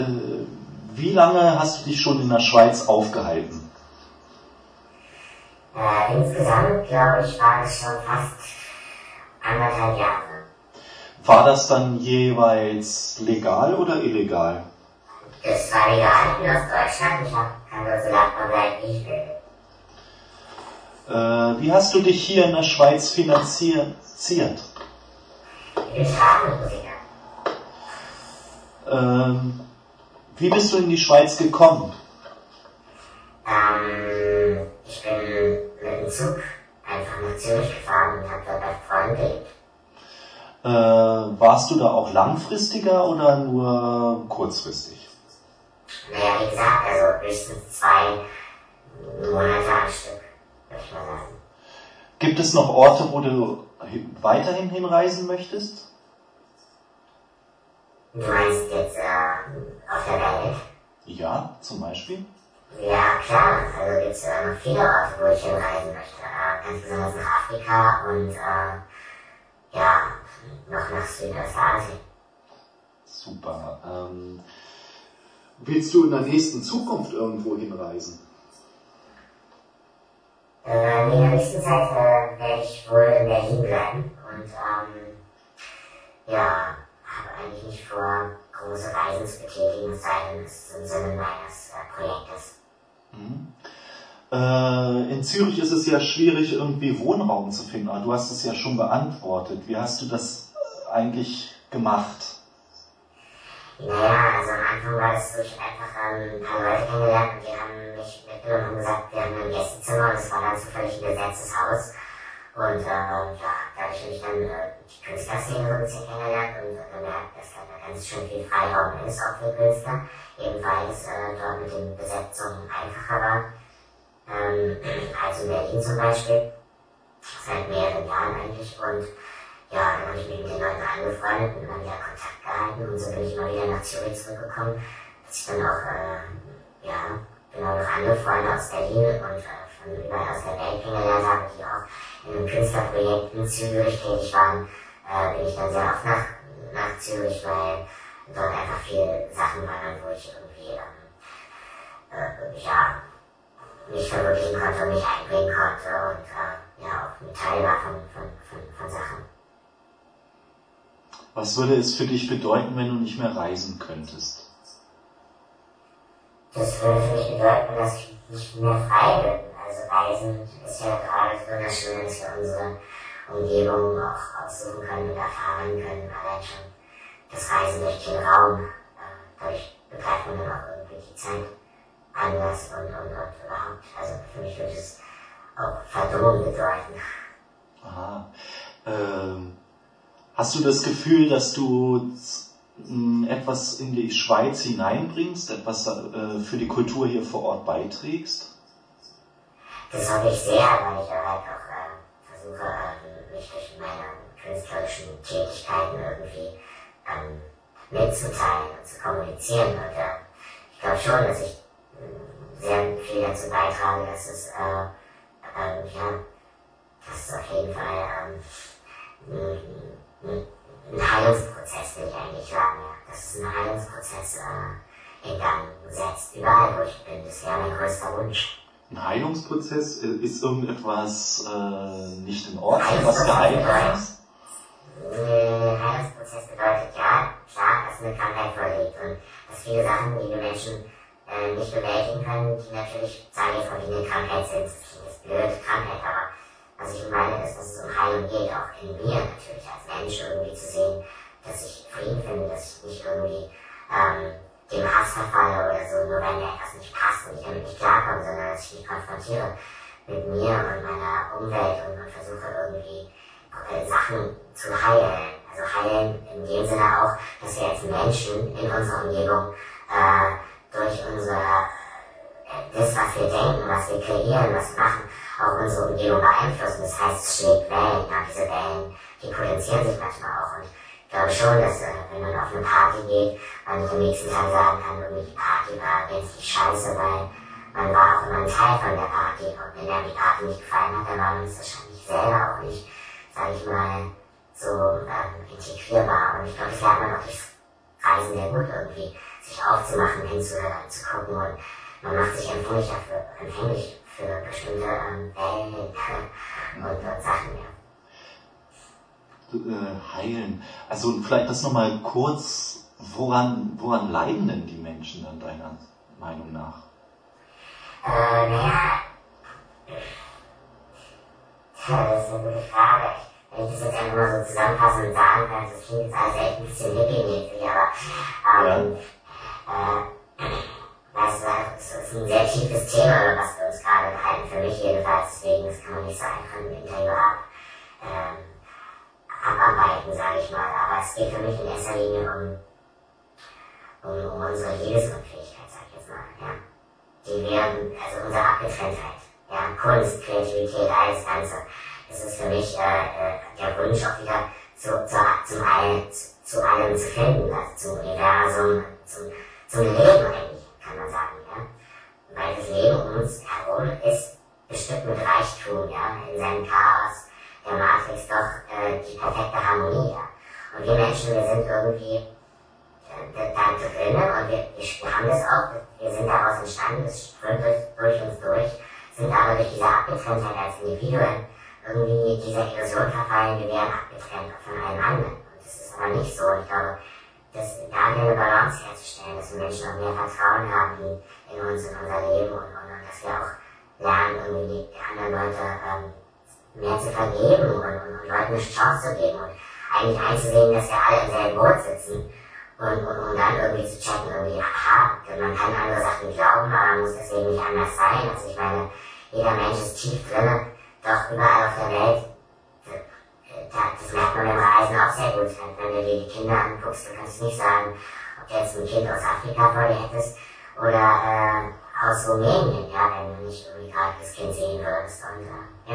Wie lange hast du dich schon in der Schweiz aufgehalten? Insgesamt, glaube ich, war es schon fast 1,5 Jahre. War das dann jeweils legal oder illegal? Das war legal, ich bin aus Deutschland, ich kann dort so lange bleiben, wie ich will. Wie hast du dich hier in der Schweiz finanziert? Ich bin Straßenmusiker. Wie bist du in die Schweiz gekommen? Ich bin mit dem Zug einfach nach Zürich gefahren und habe dort bei Freunden gelebt. Warst du da auch langfristiger oder nur kurzfristig? Naja, wie gesagt, also höchstens 2 Monate am Stück, würde ich mal sagen. Gibt es noch Orte, wo du weiterhin hinreisen möchtest? Du meinst jetzt auf der Welt? Ja, zum Beispiel. Ja, klar. Also gibt es noch viele Orte, wo ich hinreisen möchte. Ganz besonders nach Afrika und noch nach Südostasien. Super. Willst du in der nächsten Zukunft irgendwo hinreisen? In der nächsten Zeit werde ich wohl in Berlin bleiben und habe eigentlich nicht vor, große Reisen zu betätigen, es sei denn, es ist im Sinne meines Projektes. In Zürich ist es ja schwierig, irgendwie Wohnraum zu finden, aber du hast es ja schon beantwortet. Wie hast du das eigentlich gemacht? Naja, also am Anfang war es so, ich habe einfach ein paar Leute kennengelernt und die haben mich mitgenommen und gesagt, wir haben ein Gästezimmer und es war dann zufällig ein besetztes Haus. Und dadurch habe ich dann die Künstlerszene so ein bisschen kennengelernt und gemerkt, dass da ganz schön viel Freiraum ist, auch für Künstler, eben weil es dort mit den Besetzungen einfacher war. Also in Berlin zum Beispiel, seit mehreren Jahren eigentlich, und ja, dann habe ich mich mit den Leuten angefreundet und immer wieder Kontakt gehalten und so bin ich immer wieder nach Zürich zurückgekommen, dass ich dann auch, genau noch andere Freunde aus Berlin und von überall aus der Welt kennengelernt habe, die auch in einem Künstlerprojekt in Zürich tätig waren, bin ich dann sehr oft nach Zürich, weil dort einfach viele Sachen waren, wo ich irgendwie, mich verwirklichen konnte und mich einbringen konnte und auch ein Teil war von Sachen. Was würde es für dich bedeuten, wenn du nicht mehr reisen könntest? Das würde für mich bedeuten, dass ich nicht mehr frei bin. Also Reisen ist ja gerade wunderschön, dass wir unsere Umgebung auch aussuchen können und erfahren können. Allein schon das Reisen durch den Raum, dadurch begreift man dann auch irgendwie die Zeit anders und überhaupt. Also für mich würde es auch Verdummung bedeuten. Aha. Hast du das Gefühl, dass du etwas in die Schweiz hineinbringst, etwas für die Kultur hier vor Ort beiträgst? Das hoffe ich sehr, weil ich halt auch versuche, mich durch meine künstlerischen Tätigkeiten irgendwie mitzuteilen und zu kommunizieren. Und ich glaube schon, dass ich sehr viel dazu beitrage, dass es auf jeden Fall ein Heilungsprozess, will ich eigentlich sagen, ja. Dass es einen Heilungsprozess in Gang setzt, überall wo ich bin. Das wäre mein größter Wunsch. Ein Heilungsprozess? Ist irgendetwas nicht in Ordnung, was geheilt ist? Heilungsprozess bedeutet ja, klar, dass eine Krankheit vorliegt und dass viele Sachen, die wir Menschen nicht bewältigen können, die natürlich, sagen wir, von eine Krankheit sind. Das klingt jetzt blöd, Krankheit, aber was ich meine ist, dass es um Heilung geht, auch in mir natürlich als Mensch irgendwie zu sehen, dass ich Frieden finde, dass ich nicht irgendwie dem Hass verfalle oder so, nur wenn mir etwas nicht passt und ich damit nicht klarkomme, sondern dass ich mich konfrontiere mit mir und meiner Umwelt und versuche irgendwie Sachen zu heilen. Also heilen in dem Sinne auch, dass wir als Menschen in unserer Umgebung durch das, was wir denken, was wir kreieren, was wir machen, auch unsere Umgebung beeinflussen. Das heißt, es schlägt Wellen. Ja, diese Wellen, die potenzieren sich manchmal auch. Und ich glaube schon, dass wenn man auf eine Party geht, man nicht am nächsten Tag sagen kann, irgendwie die Party war gänzlich scheiße, weil man war auch immer ein Teil von der Party. Und wenn einem die Party nicht gefallen hat, dann war man es wahrscheinlich selber auch nicht, sage ich mal, so integrierbar. Und ich glaube, das lernt man auch durchs Reisen sehr gut irgendwie, sich aufzumachen, hinzuhören, zu gucken und man macht sich empfänglich für bestimmte Wellen und Sachen, ja. Heilen. Also vielleicht das nochmal kurz, woran leiden denn die Menschen dann deiner Meinung nach? Das ist eine gute Frage. Wenn ich das jetzt einfach mal so zusammenfassen und sagen kann, das klingt jetzt alles echt ein bisschen hippie-mäßig, aber weißt du, es ist ein sehr tiefes Thema, was wir uns gerade behalten, für mich jedenfalls, deswegen das kann man nicht so einfach im Interview abarbeiten, sage ich mal. Aber es geht für mich in erster Linie um unsere Liebesunfähigkeit, sag ich jetzt mal, ja. Die wir, also unsere Abgetrenntheit, ja, Kunst, Kreativität, alles Ganze. Das ist für mich der Wunsch auch wieder zu allem zu finden, also zum Universum, zum Leben eigentlich, kann man sagen, ja. Weil das Leben um uns herum ist bestückt mit Reichtum, ja, in seinem Chaos der Matrix doch die perfekte Harmonie, ja. Und wir Menschen, wir sind irgendwie da drinnen und wir haben das auch, wir sind daraus entstanden, das strömt durch uns durch, sind aber durch diese Abgetrenntheit als Individuen irgendwie dieser Illusion verfallen, wir wären abgetrennt von allem anderen. Und das ist aber nicht so. Ich glaube, da wieder eine Balance herzustellen, dass wir Menschen auch mehr Vertrauen haben in uns, in unser Leben und dass wir auch lernen, irgendwie die anderen Leute mehr zu vergeben und Leuten eine Chance zu geben und eigentlich einzusehen, dass wir alle im selben Boot sitzen und dann irgendwie zu checken, irgendwie, aha, man kann andere Sachen glauben, aber man muss deswegen nicht anders sein. Also ich meine, jeder Mensch ist tief drin, doch überall auf der Welt, das merkt man beim Reisen auch sehr gut. Wenn du dir die Kinder anguckst, du kannst nicht sagen, ob du jetzt ein Kind aus Afrika vor dir hättest oder aus Rumänien, ja, wenn du nicht irgendwie gerade das Kind sehen würdest. Und ja,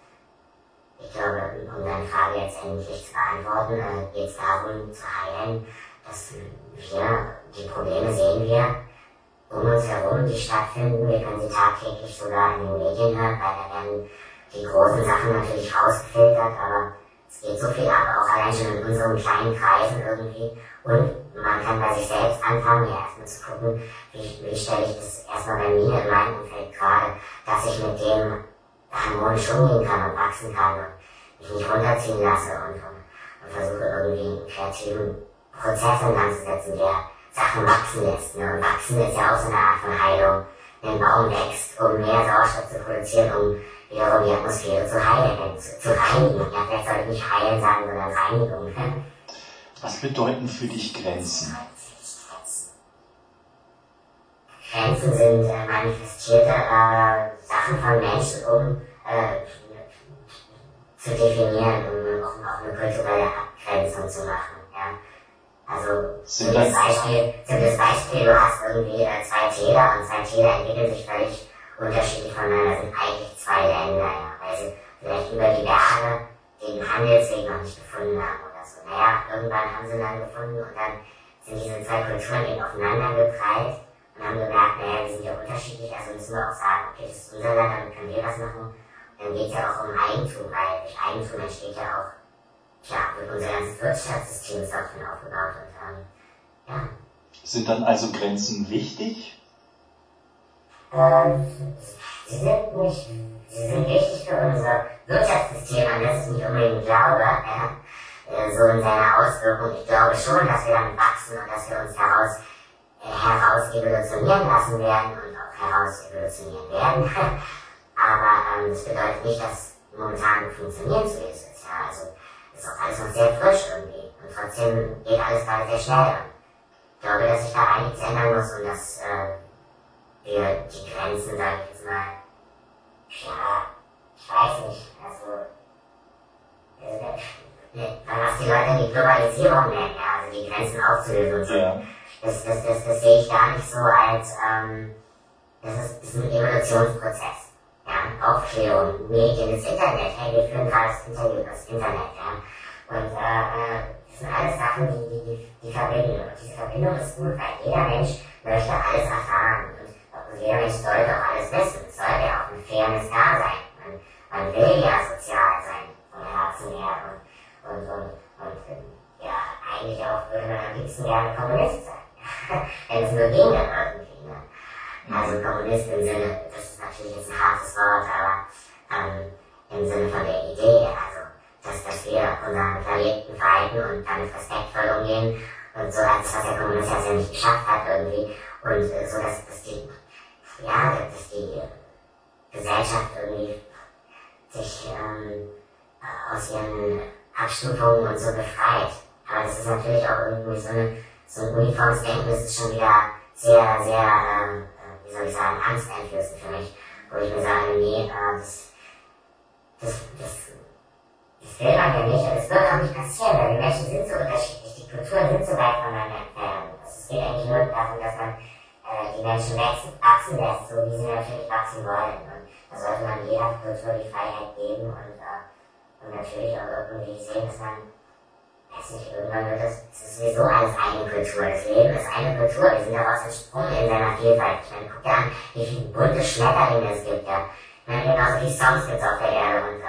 ich glaube, um deine Frage jetzt endlich zu beantworten, geht es darum zu heilen, dass wir, die Probleme sehen wir um uns herum, die stattfinden. Wir können sie tagtäglich sogar in den Medien hören, weil da werden die großen Sachen natürlich rausgefiltert, aber es geht so viel ab, auch allein schon in unseren kleinen Kreisen irgendwie. Und man kann bei sich selbst anfangen, ja erstmal zu gucken, wie stelle ich das erstmal bei mir in meinem Umfeld gerade, dass ich mit dem harmonisch umgehen kann und wachsen kann und mich nicht runterziehen lasse und versuche irgendwie einen kreativen Prozess in Gang zu setzen, der Sachen wachsen lässt. Ne? Und wachsen ist ja auch so eine Art von Heilung. Ein Baum wächst, um mehr Sauerstoff zu produzieren, um wiederum die Atmosphäre zu reinigen. Ja, vielleicht soll ich nicht heilen sagen, sondern Reinigung. Was bedeuten für dich Grenzen? Grenzen sind manifestierte Sachen von Menschen, um zu definieren, um auch eine kulturelle Abgrenzung zu machen. Ja. Also zum Beispiel, du hast irgendwie zwei Täler und zwei Täler entwickeln sich völlig unterschiedlich voneinander, sind eigentlich zwei Länder, ja, weil sie vielleicht über die Berge den Handelsweg noch nicht gefunden haben oder so. Naja, irgendwann haben sie ihn dann gefunden und dann sind diese zwei Kulturen eben aufeinander geprallt und haben gemerkt, naja, wir sind ja unterschiedlich, also müssen wir auch sagen, okay, das ist unser Land, damit können wir was machen. Dann geht es ja auch um Eigentum, weil durch Eigentum entsteht ja auch, wird unser ganzes Wirtschaftssystem ist davon aufgebaut und ja. Sind dann also Grenzen wichtig? Sie sind wichtig für unser Wirtschaftssystem, an das ich nicht unbedingt glaube, so in seiner Auswirkung. Ich glaube schon, dass wir damit wachsen und dass wir uns heraus evolutionieren lassen werden und auch heraus evolutionieren werden. Aber das bedeutet nicht, dass momentan funktionieren so ist. Ja, also ist auch alles noch sehr frisch irgendwie und trotzdem geht alles gerade sehr schnell. Ich glaube, dass sich da einiges ändern muss und dass wir die Grenzen, sag ich jetzt mal, ja, ich weiß nicht, also was die Leute die Globalisierung nennen, ja, also die Grenzen aufzulösen und so. Ja. Das sehe ich gar nicht so als, das ist ein Evolutionsprozess. Ja, Aufklärung, Medien, das Internet, hey, wir führen gerade das Interview über das Internet, ja. Und das sind alles Sachen, die verbinden. Und diese Verbindung ist gut, weil jeder Mensch möchte alles erfahren. Und jeder Mensch sollte auch alles wissen. Es sollte ja auch ein fairness da sein. Man will ja sozial sein, von Herzen her. Und ja, eigentlich auch würde man am liebsten gerne Kommunist sein. wenn es nur ginge irgendwie. Ne? Also Kommunist im Sinne, das ist natürlich jetzt ein hartes Wort, aber im Sinne von der Idee, also dass wir unseren Planeten verhalten und damit respektvoll umgehen und so, als was der Kommunist ja nicht geschafft hat irgendwie und so, dass die Gesellschaft irgendwie sich aus ihren Abstufungen und so befreit. Aber das ist natürlich auch irgendwie so ein uniformes Denken, das ist schon wieder sehr, sehr, wie soll ich sagen, angsteinflößend für mich, wo ich mir sage, nee, das will man ja nicht und es wird auch nicht passieren, weil die Menschen sind so unterschiedlich, die Kulturen sind so weit voneinander entfernt. Also es geht eigentlich nur darum, dass man die Menschen wachsen lässt, so wie sie natürlich wachsen wollen. Und da sollte man jeder Kultur die Freiheit geben und natürlich auch irgendwie sehen, dass man, weiß nicht, irgendwann wird das ist sowieso alles eine Kultur. Das Leben ist eine Kultur, wir sind daraus entsprungen in seiner Vielfalt. Ich meine, guck dir an, wie viele bunte Schmetterlinge es gibt, ja. Ich meine, genauso viele Songs gibt es auf der Erde und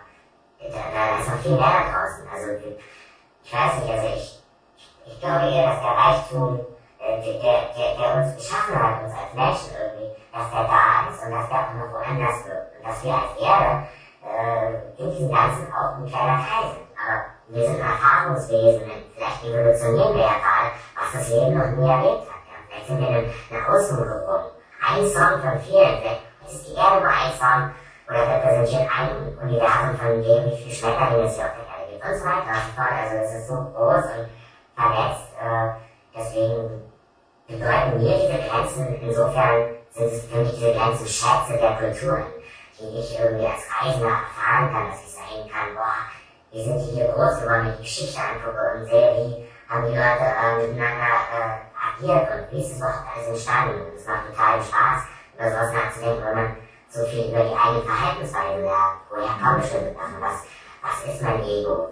da ist noch viel mehr da draußen. Also, ich weiß nicht, also ich glaube eher, dass der Reichtum, der uns geschaffen hat, uns als Menschen irgendwie, dass der da ist und dass der auch noch woanders wirkt. Und dass wir als Erde in diesem Ganzen auch ein kleiner Teil sind. Aber wir sind ein Erfahrungswesen, vielleicht evolutionieren wir ja gerade, was das Leben noch nie erlebt hat. Ja. Vielleicht sind wir eine Außenwirkung. Ein Song von vielen, vielleicht ist die Erde nur ein Song oder repräsentiert ein Universum von dem, wie viele Schmetterlinge es hier auf der Erde gibt und so weiter und so fort. Also es ist so groß und vernetzt, deswegen bedeuten mir diese Grenzen, insofern sind es für mich diese Grenzen Schätze der Kulturen, die ich irgendwie als Reisender erfahren kann, dass ich sagen kann, boah, wie sind die hier groß geworden, wenn ich die Geschichte angucke und sehe, wie haben die Leute miteinander agiert und wie ist es überhaupt alles entstanden. Und es macht total Spaß, über sowas nachzudenken, wenn man so viel über die eigene Verhaltensweise lernt. Woher kommen bestimmte Sachen? Was ist mein Ego?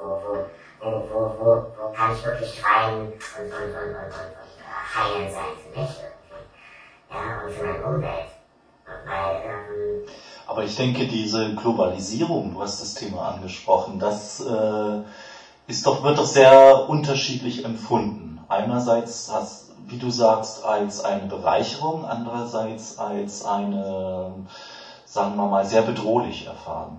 Wo kann ich wirklich rein und heilen sein für mich irgendwie? Ja, und für meine Umwelt. Weil, aber ich denke, diese Globalisierung, du hast das Thema angesprochen, das wird doch sehr unterschiedlich empfunden. Einerseits wie du sagst, als eine Bereicherung, andererseits als eine, sagen wir mal, sehr bedrohlich erfahren.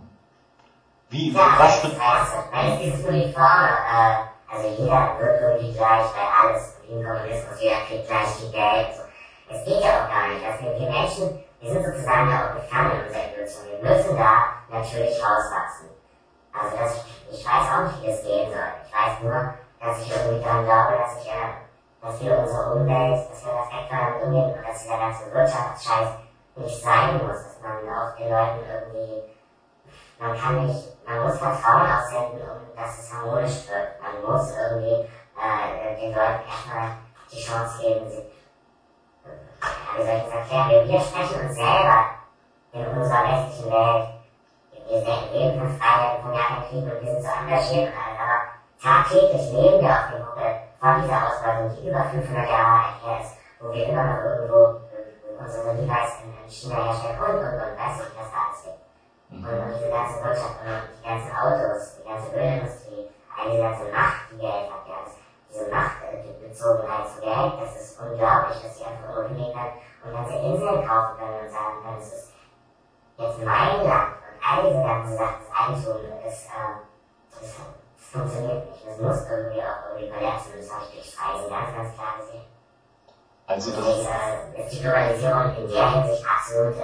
Weil es dieses Uniforme, also jeder wird irgendwie gleich, weil alles wie im Kommunismus, jeder kriegt gleich viel Geld. So. Es geht ja auch gar nicht. Also wir Menschen, wir sind sozusagen ja auch gefangen in unserer Evolution. Wir müssen da natürlich rauswachsen. Also ich weiß auch nicht, wie das gehen soll. Ich weiß nur, dass ich irgendwie daran glaube, dass wir unsere Umwelt, dass wir respektvoll damit umgehen und dass dieser ganze Wirtschaftsscheiß nicht sein muss, dass man auch den Leuten irgendwie, man muss Vertrauen aussenden, dass es harmonisch wird. Man muss irgendwie den Leuten erstmal die Chance geben, wie soll ich das erklären? Wir sprechen uns selber in unserer westlichen Welt. Wir leben von Freiheit, von Krieg und wir sind so engagiert und alles, aber tagtäglich leben wir auf dem Buckel von dieser Ausbeutung, die über 500 Jahre alt her ist, wo wir immer noch irgendwo unsere Levi's in China herstellen und, weißt du, wie das da alles gibt. Und diese ganze Wirtschaft und die ganzen Autos, die ganze Ölindustrie, all diese ganze Macht, die Geld hat, ja, diese Machtbezogenheit zu Geld, das ist unglaublich, dass sie einfach irgendwo hingehen können und ganze Inseln kaufen können und sagen können, es ist jetzt mein Land und all diese ganzen Sachen, das Eigentum, das funktioniert nicht. Das muss irgendwie auch verletzt und das habe ich durch Reisen ganz, ganz klar gesehen. Also ist die Globalisierung in der Hinsicht absolut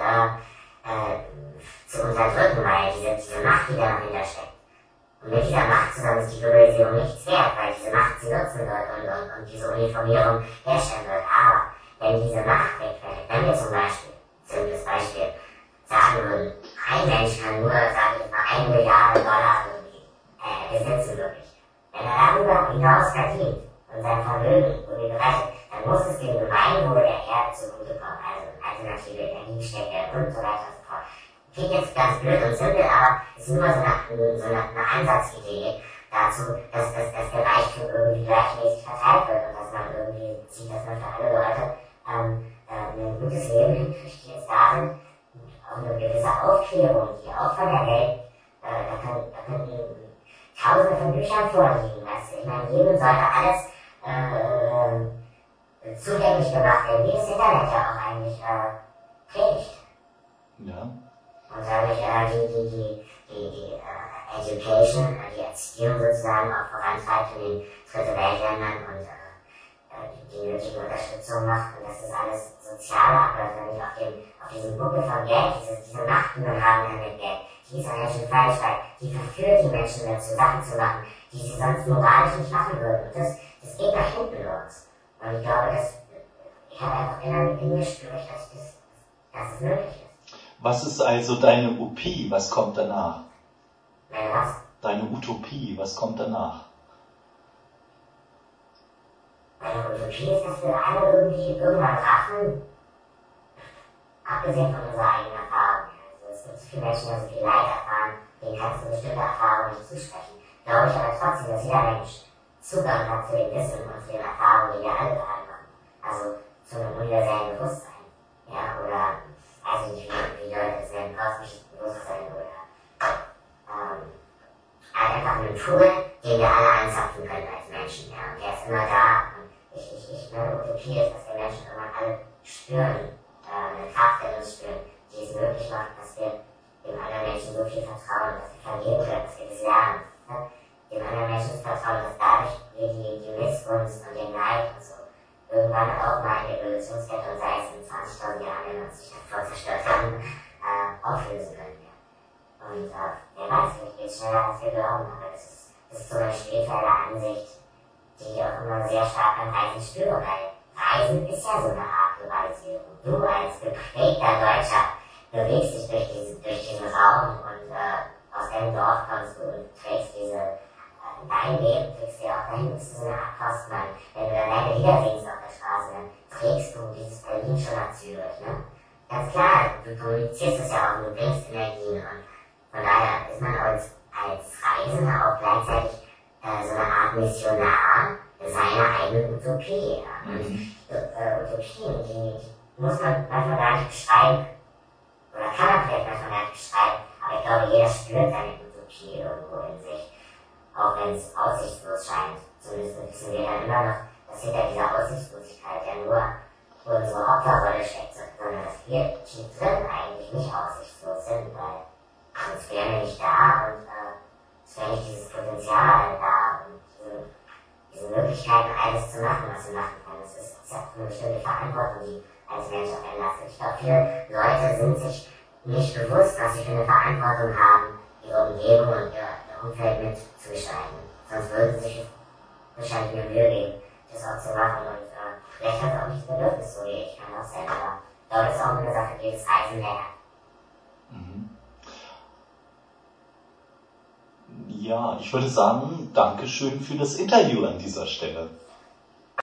zu unterdrücken, weil diese Macht, die da noch hintersteckt. Und mit dieser Macht zusammen ist die Globalisierung nichts wert, weil diese Macht sie nutzen wird und diese Uniformierung herstellen wird. Aber wenn diese Macht wegfällt, wenn wir zum Beispiel, simples Beispiel, sagen würden, ein Mensch kann nur, sage ich mal, 1 Milliarde Dollar besitzen wirklich. Wenn er darüber hinaus verdient und sein Vermögen irgendwie berechnet, dann muss es dem Gemeinwohl der Erde zugutekommen, also alternative Energiestädte und so weiter und so fort. Klingt jetzt ganz blöd und simpel, aber es ist nur so eine Ansatzidee dazu, dass der Reichtum irgendwie gleichmäßig verteilt wird und dass man irgendwie sieht, dass man für alle Leute ein gutes Leben hinkriegt, die jetzt da sind. Auch eine gewisse Aufklärung, die auch von der Welt, da können Tausende von Büchern vorliegen, weißt du. Ich meine, jedem sollte alles zugänglich gemacht werden, wie das Internet ja auch eigentlich predigt. Ja. Und dadurch die Education, die Erziehung sozusagen auch vorantreibt in den Dritte Weltländern und die nötige Unterstützung macht. Und das ist alles sozial abläuft, wenn ich auf diesem Buckel von Geld, diese Macht, die man haben kann mit Geld, die ist an Menschen falsch, weil die verführt die Menschen dazu, Sachen zu machen, die sie sonst moralisch nicht machen würden. Und das geht nach hinten los. Und ich glaube, ich habe einfach in mir gespürt, dass es möglich ist. Was ist also deine Utopie? Was kommt danach? Meine was? Deine Utopie, was kommt danach? Meine Utopie ist, dass wir alle irgendwie irgendwann raffen, abgesehen von unserer eigenen Erfahrung. Also es gibt so viele Menschen, die so viel Leid erfahren, denen kannst du bestimmte Erfahrungen nicht zusprechen. Glaube ich aber trotzdem, dass jeder Mensch Zugang hat zu dem Wissen und zu den Erfahrungen, die wir alle gerade machen. Also zu einem universellen Bewusstsein. Ja, oder, weiß ich nicht, wie Leute das nennen, kosmisches Bewusstsein oder einfach einen Pool, den wir alle anzapfen können als Menschen. Ja, und der ist immer da. Meine Utopie ist, dass wir Menschen irgendwann alle spüren, eine Kraft in uns spüren, die es möglich macht, dass wir dem anderen Menschen so viel vertrauen, dass wir vergeben können, dass wir das lernen. Ne? Dem anderen Menschen vertrauen, dass dadurch wir die Missgunst und den Neid und so irgendwann auch mal in der Evolutionskette und sei es in 20.000 Jahren, wenn wir uns nicht davor zerstört haben, auflösen können. Ja. Und wer weiß, vielleicht geht es schneller, als wir glauben, aber das ist so eine spirituelle Ansicht, die ich auch immer sehr stark beim Reisen spüre, weil Reisen ist ja so eine Art Globalisierung. Du als geprägter Deutscher bewegst dich durch diesen Raum und aus deinem Dorf kommst du und trägst dein Leben trägst du ja auch dahin, bist du so eine Art Postmann. Wenn du dann deine Lieder singst auf der Straße, dann trägst du dieses Berlin schon nach Zürich, ne? Ganz klar, du kommunizierst es ja auch und du bringst Energien und von daher ist man als Reisender auch gleichzeitig so eine Art Missionar seiner eigenen Utopie. Ja. Utopien, die muss man manchmal gar nicht beschreiben. Oder kann man vielleicht manchmal gar nicht beschreiben. Aber ich glaube, jeder spürt seine Utopie irgendwo in sich. Auch wenn es aussichtslos scheint. Zumindest wissen wir dann immer noch, dass hinter dieser Aussichtslosigkeit ja nur unsere Opferrolle steckt, sondern dass wir tief drin eigentlich nicht aussichtslos sind, weil sonst wären wir nicht da und es wäre nicht dieses Potenzial da und diese Möglichkeiten, alles zu machen, was wir machen können. Das ist ja eine bestimmte Verantwortung, die als Mensch auf einen lastet. Ich glaube, viele Leute sind sich nicht bewusst, was sie für eine Verantwortung haben, ihre Umgebung und ihr Umfeld mitzugestalten. Sonst würden sie sich wahrscheinlich eine Mühe geben, das auch zu machen. Und vielleicht hat es auch nicht das Bedürfnis, so wie ich, kann auch sein. Aber ich glaube, das ist auch eine Sache, die das Reisen lernt. Ja, ich würde sagen, Dankeschön für das Interview an dieser Stelle.